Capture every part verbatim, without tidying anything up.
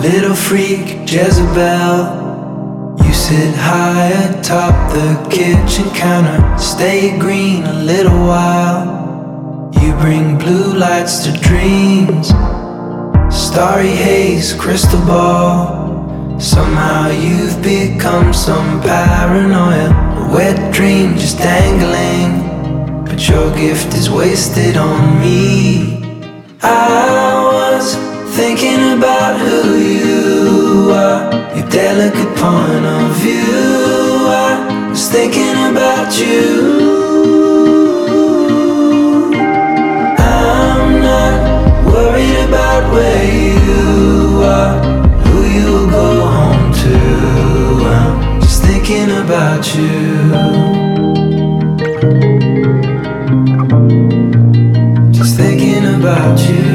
little freak Jezebel. You sit high atop the kitchen counter, stay green a little while. You bring blue lights to dreams, starry haze, crystal ball. Somehow you've become some paranoia, a wet dream just dangling, but your gift is wasted on me. I was thinking about who you are, your delicate point of view. I was thinking about you. I'm not worried about where you are, who you'll go home to. I'm just thinking about you. Just thinking about you.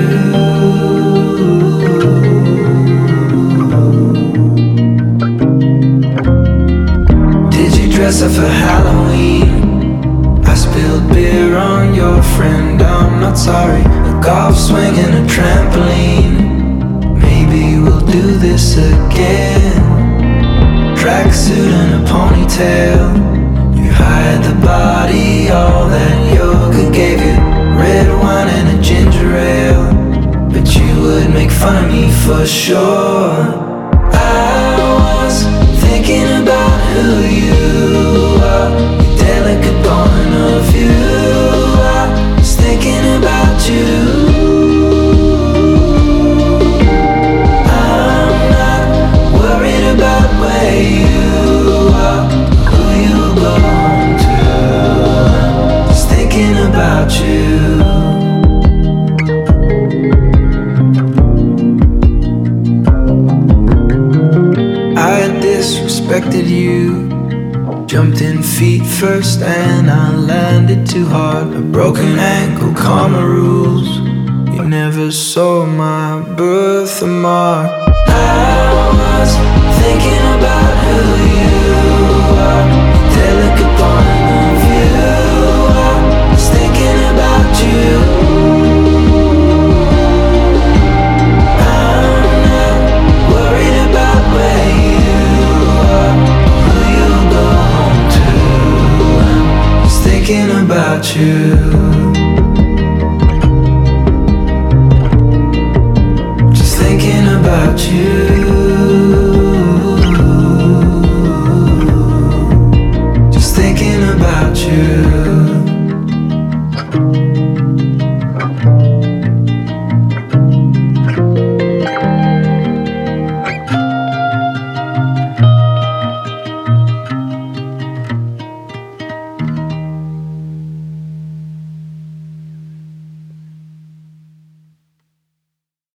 Dress up for Halloween. I spilled beer on your friend, I'm not sorry. A golf swing and a trampoline. Maybe we'll do this again. Tracksuit and a ponytail. You hide the body, all that yoga gave you. Red wine and a ginger ale, but you would make fun of me for sure. I was thinking about who you are, your delicate point of view. I was thinking about you. I'm not worried about where you are, who you'll go home to. I'm just thinking about you. Disrespected you, jumped in feet first and I landed too hard. A broken ankle, karma rules. You never saw my birthmark. I was thinking about who you are, your delicate point of view. I was thinking about you. I'm not worried about where you thinking about you.